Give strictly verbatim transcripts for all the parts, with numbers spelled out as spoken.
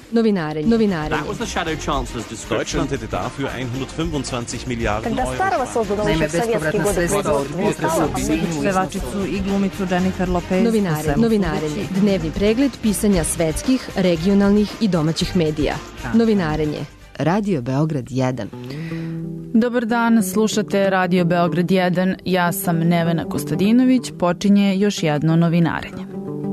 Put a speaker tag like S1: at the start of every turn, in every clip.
S1: Novinarenje. Novinarenje.
S2: Deutschland hätte dafür hundertfünfundzwanzig Miliarden
S3: Когда старого создан еще в советские годы производства,
S4: pevačicu i glumicu Jennifer Lopez.
S1: Novinare, novinarenje. Dnevni pregled pisanja svetskih, regionalnih i domaćih medija. Novinarenje. Radio Beograd jedan.
S4: Dobar dan, slušate Radio Beograd jedan. Ja sam Nevena Kostadinović. Počinje još jedno novinarenje.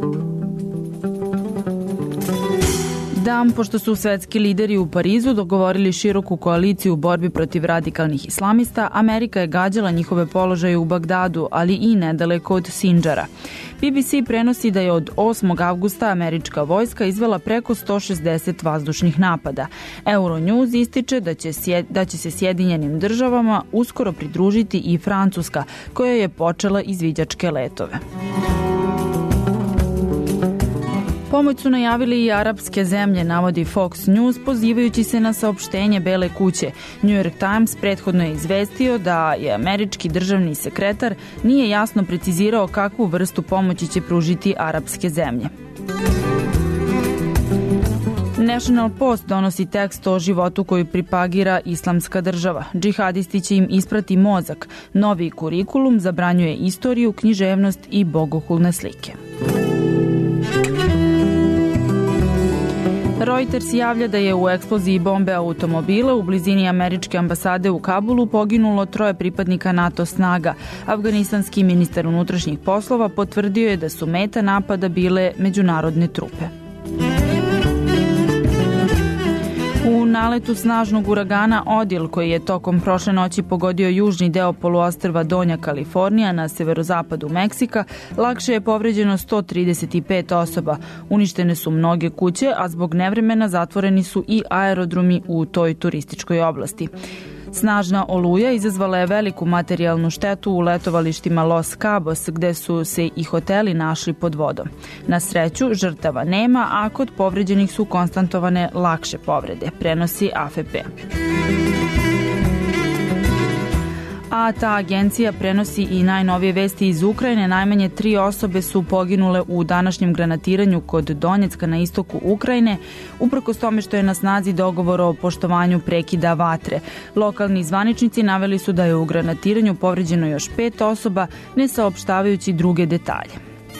S4: Dan pošto su svetski lideri u Parizu dogovorili široku koaliciju u borbi protiv radikalnih islamista, Amerika je gađala njihove položaje u Bagdadu, ali i nedaleko od Sindžara. B B C prenosi da je od osmog avgusta američka vojska izvela preko sto šezdeset vazdušnih napada. Euronews ističe da će, sjed, da će se Sjedinjenim državama uskoro pridružiti i Francuska, koja je počela izviđačke letove. Pomoć su najavili i arapske zemlje, navodi Fox News, pozivajući se na saopštenje Bele kuće. New York Times prethodno je izvestio da je američki državni sekretar nije jasno precizirao kakvu vrstu pomoći će pružiti arapske zemlje. National Post donosi tekst o životu koju pripagira Islamska država. Džihadisti će im isprati mozak. Novi kurikulum zabranjuje istoriju, književnost i bogohulne slike. Reuters javlja da je u eksploziji bombe automobila u blizini američke ambasade u Kabulu poginulo troje pripadnika NATO snaga. Afganistanski ministar unutrašnjih poslova potvrdio je da su meta napada bile međunarodne trupe. U naletu snažnog uragana Odil, koji je tokom prošle noći pogodio južni deo poluostrva Donja Kalifornija na severozapadu Meksika, lakše je povređeno sto trideset pet osoba. Uništene su mnoge kuće, a zbog nevremena zatvoreni su i aerodromi u toj turističkoj oblasti. Snažna oluja izazvala je veliku materijalnu štetu u letovalištima Los Cabos, gde su se i hoteli našli pod vodom. Na sreću, žrtava nema, a kod povređenih su konstatovane lakše povrede, prenosi A F P. A ta agencija prenosi i najnovije vesti iz Ukrajine. Najmanje tri osobe su poginule u današnjem granatiranju kod Donjecka na istoku Ukrajine, uprkos tome što je na snazi dogovor o poštovanju prekida vatre. Lokalni zvaničnici naveli su da je u granatiranju povređeno još pet osoba, ne saopštavajući druge detalje.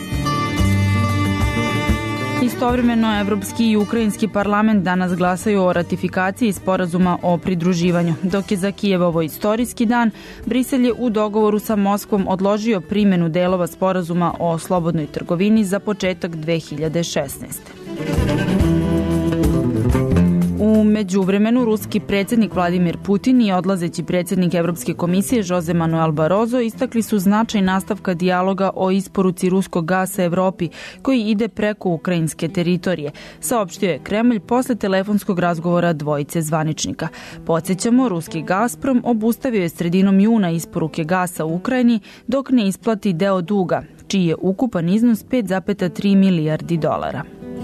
S4: Istovremeno, Evropski i Ukrajinski parlament danas glasaju o ratifikaciji sporazuma o pridruživanju. Dok je za Kijev ovo istorijski dan, Brisel je u dogovoru sa Moskvom odložio primjenu delova sporazuma o slobodnoj trgovini za početak dve hiljade šesnaeste. U međuvremenu, ruski predsjednik Vladimir Putin i odlazeći predsjednik Evropske komisije Jose Manuel Barroso istakli su značaj nastavka dijaloga o isporuci ruskog gasa Evropi koji ide preko ukrajinske teritorije, saopštio je Kremlj posle telefonskog razgovora dvojice zvaničnika. Podsjećamo, ruski Gazprom obustavio je sredinom juna isporuke gasa u Ukrajini dok ne isplati deo duga, čiji je ukupan iznos pet zarez tri milijardi dolara.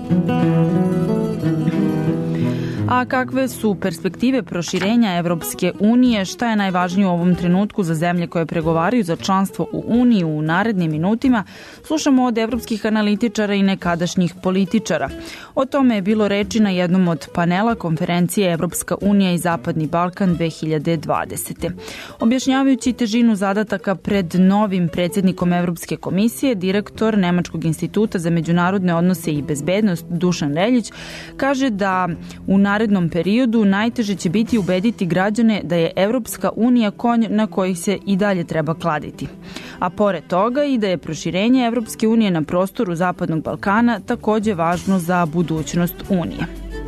S4: A kakve su perspektive proširenja Evropske unije, šta je najvažnije u ovom trenutku za zemlje koje pregovaraju za članstvo u Uniji u narednim minutima, slušamo od evropskih analitičara i nekadašnjih političara. O tome je bilo reči na jednom od panela konferencije Evropska unija i Zapadni Balkan dve hiljade dvadesete. Objašnjavajući težinu zadataka pred novim predsjednikom Evropske komisije, direktor Nemačkog instituta za međunarodne odnose i bezbednost Dušan Reljić kaže da u narednom periodu najteže će biti ubediti građane da je Evropska unija konj na koji se i dalje treba kladiti. A pored toga i da je proširenje Evropske unije na prostoru Zapadnog Balkana takođe važno za budućnost Unije.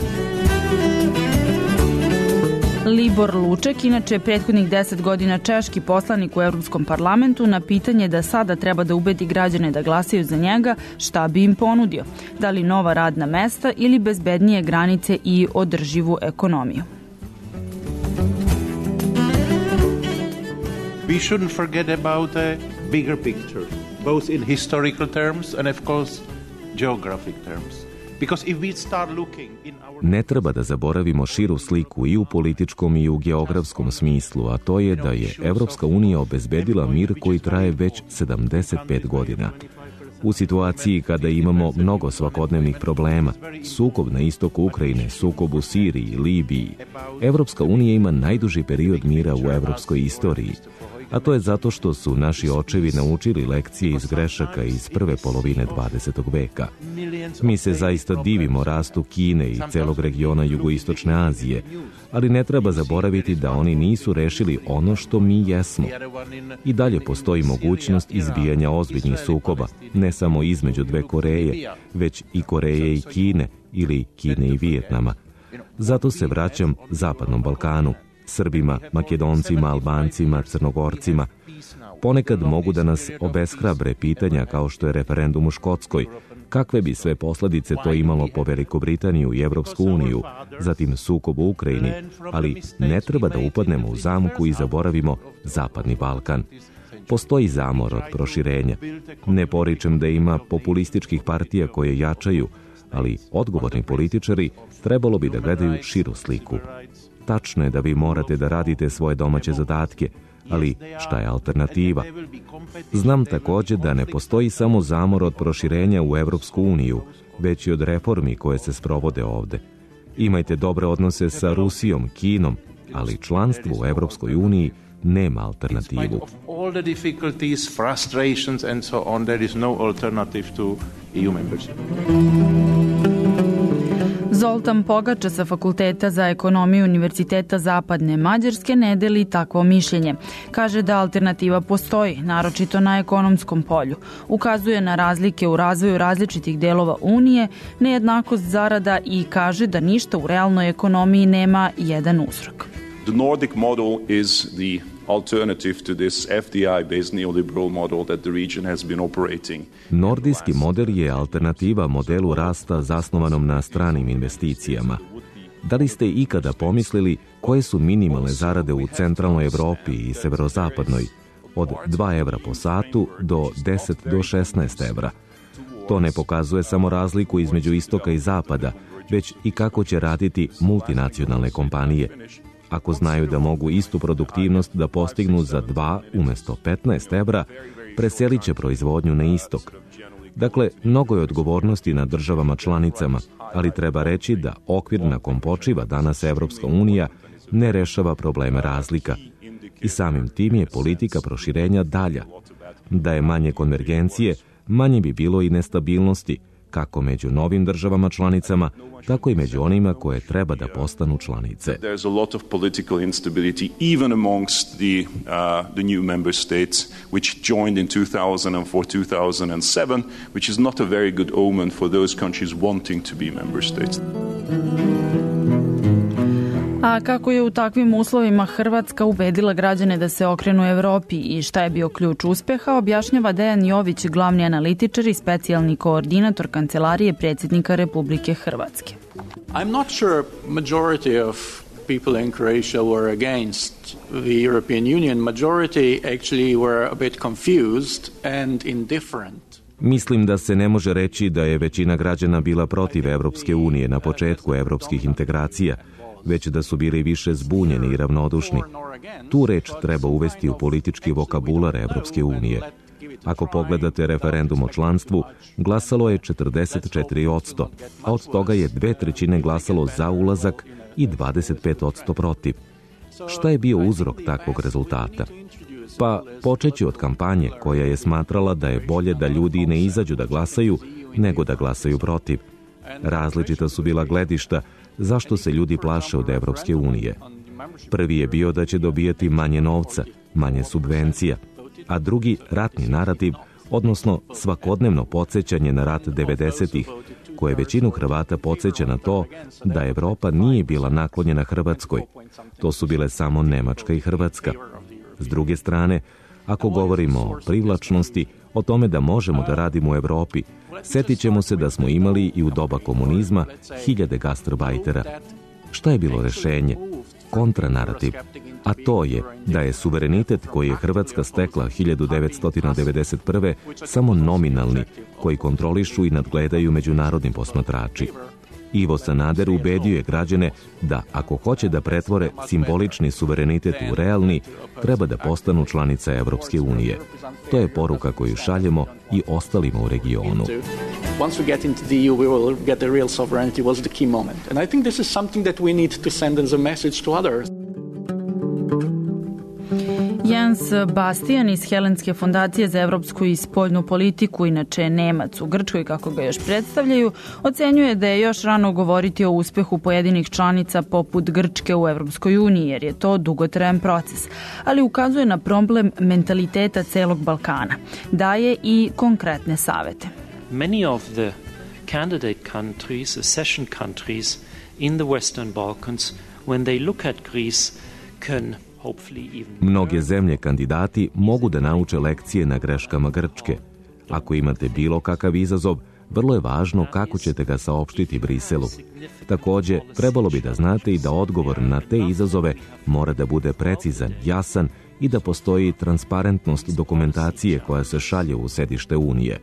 S4: Libor Luček, inače prethodnih deset godina češki poslanik u Evropskom parlamentu, na pitanje da sada treba da ubedi građane da glasaju za njega, šta bi im ponudio? Da li nova radna mesta ili bezbednije granice i održivu ekonomiju?
S5: We shouldn't forget about a bigger picture, both in historical terms and of course geographic terms.
S6: Ne treba da zaboravimo širu sliku i u političkom i u geografskom smislu, a to je da je Evropska unija obezbedila mir koji traje već sedamdeset pet godina. U situaciji kada imamo mnogo svakodnevnih problema, sukob na istoku Ukrajine, sukob u Siriji i Libiji, Evropska unija ima najduži period mira u evropskoj istoriji, a to je zato što su naši očevi naučili lekcije iz grešaka iz prve polovine dvadesetog veka. Mi se zaista divimo rastu Kine i celog regiona jugoistočne Azije, ali ne treba zaboraviti da oni nisu rešili ono što mi jesmo. I dalje postoji mogućnost izbijanja ozbiljnih sukoba, ne samo između dve Koreje, već i Koreje i Kine ili Kine i Vijetnama. Zato se vraćam Zapadnom Balkanu, Srbima, Makedoncima, Albancima, Crnogorcima. Ponekad mogu da nas obeshrabre pitanja kao što je referendum u Škotskoj, kakve bi sve posledice to imalo po Veliku Britaniju i Evropsku uniju, zatim sukob u Ukrajini, ali ne treba da upadnemo u zamku i zaboravimo Zapadni Balkan. Postoji zamor od proširenja. Ne poričem da ima populističkih partija koje jačaju, ali odgovorni političari trebalo bi da gledaju širu sliku. Tačno je da vi morate da radite svoje domaće zadatke, ali šta je alternativa? Znam takođe da ne postoji samo zamor od proširenja u Evropsku uniju, već i od reformi koje se sprovode ovde. Imajte dobre odnose sa Rusijom, Kinom, ali članstvo u Evropskoj uniji nema alternativu.
S4: Zoltan Pogača sa Fakulteta za ekonomiju Univerziteta Zapadne Mađarske ne deli takvo mišljenje. Kaže da alternativa postoji, naročito na ekonomskom polju. Ukazuje na razlike u razvoju različitih delova Unije, nejednakost zarada i kaže da ništa u realnoj ekonomiji nema jedan uzrok.
S7: The Nordic model is the alternative to this F D I-based neoliberal model that the region has been operating.
S6: Nordijski model je alternativa modelu rasta zasnovanom na stranim investicijama. Da li ste ikada pomislili koje su minimalne zarade u centralnoj Evropi i severozapadnoj? Od dva evra po satu do deset do šesnaest evra. To ne pokazuje samo razliku između istoka i zapada, već i kako će raditi multinacionalne kompanije. Ako znaju da mogu istu produktivnost da postignu za dva umesto petnaest evra, preselit će proizvodnju na istok. Dakle, mnogo je odgovornosti na državama članicama, ali treba reći da okvir na kom počiva danas Evropska unija ne rešava probleme razlika. I samim tim je politika proširenja dalja. Da je manje konvergencije, manje bi bilo i nestabilnosti, kako među novim državama članicama, tako i među onima koje treba da postanu članice.
S7: There's a lot of political instability even amongst the uh, the new member states which joined in two thousand four two thousand seven, which is not a very good omen for those countries wanting to be member states.
S4: A kako je u takvim uslovima Hrvatska ubedila građane da se okrenu Evropi i šta je bio ključ uspeha, objašnjava Dejan Jović, glavni analitičar i specijalni koordinator Kancelarije predsjednika Republike Hrvatske.
S8: I'm not sure majority of people in Croatia were against the European Union. Majority actually were a bit confused and indifferent.
S6: Mislim da se ne može reći da je većina građana bila protiv Evropske unije na početku evropskih integracija, već da su bili više zbunjeni i ravnodušni. Tu reč treba uvesti u politički vokabular Evropske unije. Ako pogledate referendum o članstvu, glasalo je četrdeset četiri posto, a od toga je dve trećine glasalo za ulazak i dvadeset pet posto protiv. Šta je bio uzrok takvog rezultata? Pa počeći od kampanje koja je smatrala da je bolje da ljudi ne izađu da glasaju, nego da glasaju protiv. Različita su bila gledišta zašto se ljudi plaše od Evropske unije. Prvi je bio da će dobijati manje novca, manje subvencija, a drugi ratni narativ, odnosno svakodnevno podsjećanje na rat devedesetih, koje većinu Hrvata podsjeća na to da Evropa nije bila naklonjena Hrvatskoj. To su bile samo Nemačka i Hrvatska. S druge strane, ako govorimo o privlačnosti, o tome da možemo da radimo u Evropi, setit ćemo se da smo imali i u doba komunizma hiljade gastarbajtera. Šta je bilo rešenje? Kontranarativ. A to je da je suverenitet koji je Hrvatska stekla hiljadu devetsto devedeset prve samo nominalni, koji kontrolišu i nadgledaju međunarodni posmatrači. Ivo Sanader ubedio je građane da ako hoće da pretvore simbolični suverenitet u realni, treba da postanu članica Evropske unije. To je poruka koju šaljemo i ostalima u regionu.
S8: Once we get into the E U, we will get the real sovereignty was the key moment. And I think this is something that we need to send as a message to others.
S4: Jens Bastian iz Helenske fondacije za evropsku i spoljnu politiku, inače Nemac u Grčkoj kako ga još predstavljaju, ocenjuje da je još rano govoriti o uspehu pojedinih članica poput Grčke u Evropskoj uniji, jer je to dugotrajan proces, ali ukazuje na problem mentaliteta celog Balkana. Daje i konkretne savete.
S9: Many of the candidate countries, accession countries in the Western Balkans, when they look at Greece, can
S6: Mnoge zemlje kandidati mogu da nauče lekcije na greškama Grčke. Ako imate bilo kakav izazov, vrlo je važno kako ćete ga saopštiti Briselu. Takođe, trebalo bi da znate i da odgovor na te izazove mora da bude precizan, jasan i da postoji transparentnost dokumentacije koja se šalje u sedište Unije.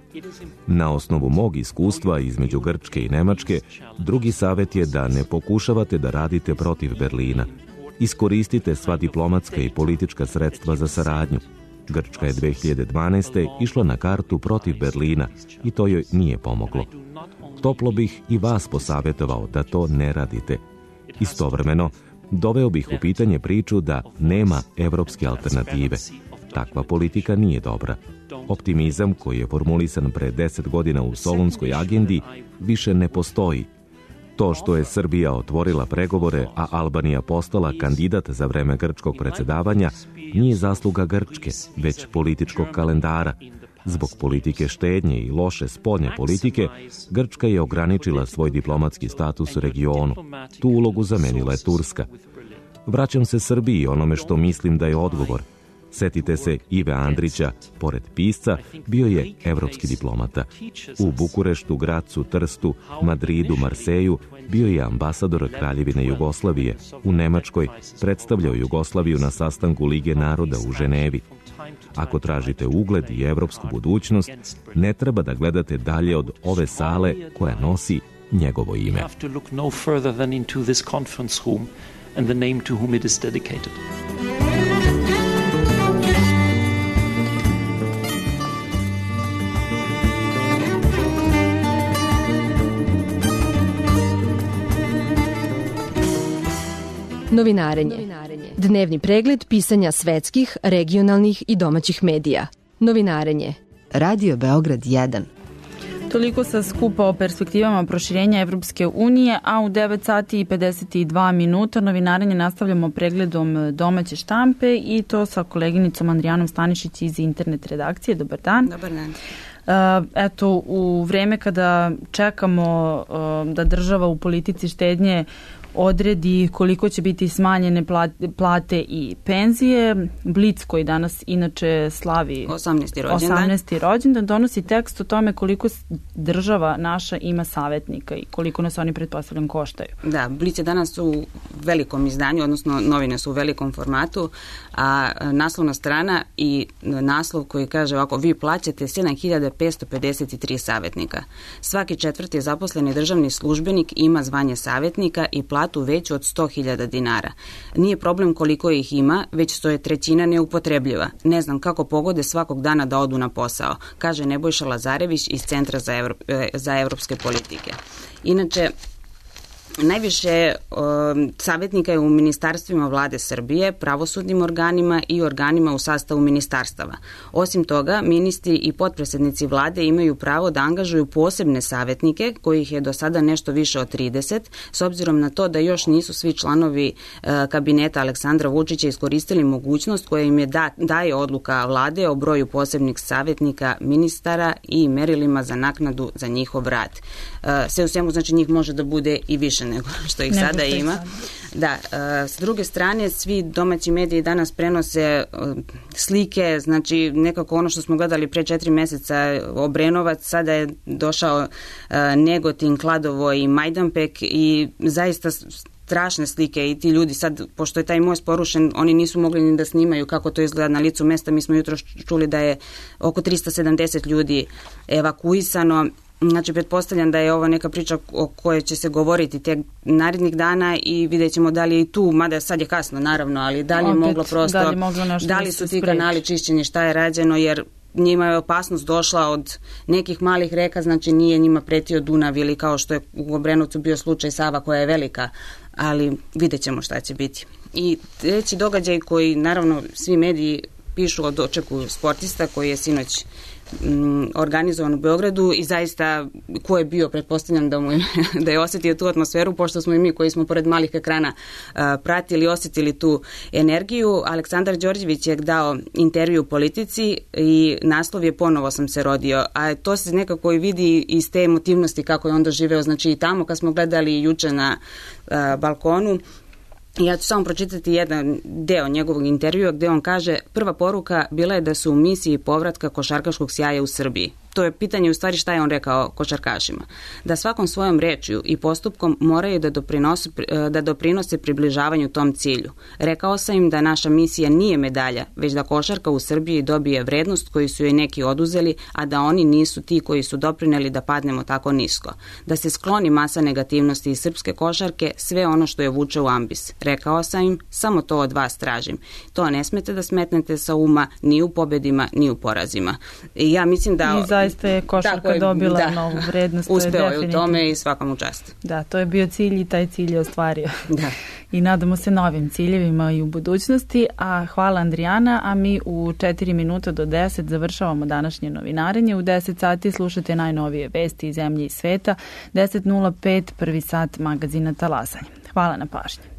S6: Na osnovu mog iskustva između Grčke i Nemačke, drugi savjet je da ne pokušavate da radite protiv Berlina. Iskoristite sva diplomatska i politička sredstva za saradnju. Grčka je dve hiljade dvanaeste. išla na kartu protiv Berlina i to joj nije pomoglo. Toplo bih i vas posavjetovao da to ne radite. Istovremeno, doveo bih u pitanje priču da nema evropske alternative. Takva politika nije dobra. Optimizam koji je formulisan pre deset godina u Solunskoj agendi više ne postoji. To što je Srbija otvorila pregovore, a Albanija postala kandidat za vreme grčkog predsjedavanja, nije zasluga Grčke, već političkog kalendara. Zbog politike štednje i loše spoljne politike, Grčka je ograničila svoj diplomatski status u regionu. Tu ulogu zamenila je Turska. Vraćam se Srbiji onome što mislim da je odgovor. Setite se Ive Andrića, pored pisca, bio je evropski diplomata. U Bukureštu, Gracu, Trstu, Madridu, Marseju bio je ambasador Kraljevine Jugoslavije. U Nemačkoj predstavljao Jugoslaviju na sastanku Lige naroda u Ženevi. Ako tražite ugled i evropsku budućnost, ne treba da gledate dalje od ove sale koja nosi njegovo ime.
S1: Novinarenje. Dnevni pregled pisanja svetskih, regionalnih i domaćih medija. Novinarenje. Radio Beograd jedan.
S4: Toliko sa skupa o perspektivama proširenja Evropske unije, a u devet sati i pedeset dva minuta novinarenje nastavljamo pregledom domaće štampe i to sa koleginicom Andrijanom Stanišić iz internet redakcije. Dobar dan.
S10: Dobar dan.
S4: Eto, u vreme kada čekamo da država u politici štednje odredi koliko će biti smanjene plate i penzije, Blic koji danas inače slavi
S10: osamnaesti rođendan.
S4: osamnaesti rođendan donosi tekst o tome koliko država naša ima savjetnika i koliko nas oni pretpostavljam koštaju.
S10: Da, Blic je danas u velikom izdanju, odnosno novine su u velikom formatu, a naslovna strana i naslov koji kaže ovako: vi plaćate sedam hiljada petsto pedeset tri savjetnika. Svaki četvrti zaposleni državni službenik ima zvanje savjetnika i platu veću od sto hiljada dinara. Nije problem koliko ih ima, već što je trećina neupotrebljiva. Ne znam kako pogode svakog dana da odu na posao, kaže Nebojša Lazarević iz Centra za, Evro, za evropske politike. Inače, najviše um, savjetnika je u ministarstvima vlade Srbije, pravosudnim organima i organima u sastavu ministarstava. Osim toga, ministri i potpredsjednici vlade imaju pravo da angažuju posebne savjetnike, kojih je do sada nešto više od trideset, s obzirom na to da još nisu svi članovi uh, kabineta Aleksandra Vučića iskoristili mogućnost koja im je da, daje odluka vlade o broju posebnih savjetnika, ministara i merilima za naknadu za njihov rad. Uh, sve u svemu, znači njih može da bude i više nego što ih sada ima. Da, s druge strane, svi domaći mediji danas prenose slike, znači nekako ono što smo gledali pre četiri meseca Obrenovac, sada je došao Negotin, Kladovo i Majdanpek i zaista strašne slike i ti ljudi sad, pošto je taj most porušen, oni nisu mogli ni da snimaju kako to izgleda na licu mesta. Mi smo jutro čuli da je oko trista sedamdeset ljudi evakuisano Znači, pretpostavljam da je ovo neka priča o kojoj će se govoriti te narednih dana i vidjet ćemo da li je i tu, mada sad je kasno naravno, ali da li je
S4: Opet,
S10: moglo prosto,
S4: da li, moglo
S10: da li su ti kanali čišćeni, šta je rađeno, jer njima je opasnost došla od nekih malih reka, znači nije njima pretio Dunav ili kao što je u Obrenovcu bio slučaj Sava koja je velika, ali vidjet ćemo šta će biti. I treći događaj koji naravno svi mediji pišu o dočeku sportista koji je sinoć organizovan u Beogradu i zaista ko je bio, pretpostavljam da, mu je, da je osjetio tu atmosferu, pošto smo i mi koji smo pored malih ekrana pratili, osjetili tu energiju. Aleksandar Đorđević je dao intervju u Politici i naslov je Ponovo sam se rodio, a to se nekako i vidi iz te emotivnosti kako je on doživeo, znači i tamo kad smo gledali juče na balkonu. Ja ću samo pročitati jedan deo njegovog intervjua gdje on kaže: prva poruka bila je da su u misiji povratka košarkaškog sjaja u Srbiji. To je pitanje u stvari šta je on rekao košarkašima. Da svakom svojom rečju i postupkom moraju da doprinose, da doprinose približavanju tom cilju. Rekao sam im da naša misija nije medalja, već da košarka u Srbiji dobije vrednost koju su joj neki oduzeli, a da oni nisu ti koji su doprineli da padnemo tako nisko. Da se skloni masa negativnosti iz srpske košarke, sve ono što je vuče u ambis. Rekao sam im, samo to od vas tražim. To ne smete da smetnete sa uma ni u pobedima, ni u porazima. I ja mislim da...
S4: I zaista je košarka je, dobila da, novu vrednost.
S10: Uspeo je, je u tome i svakom čast.
S4: Da, to je bio cilj i taj cilj je ostvario.
S10: Da.
S4: I nadamo se novim ciljevima i u budućnosti. A hvala Andrijana, a mi u četiri minuta do deset završavamo današnje novinarenje. U deset sati slušate najnovije vesti iz zemlje i sveta. deset nula pet, prvi sat magazina Talasanje. Hvala na pažnji.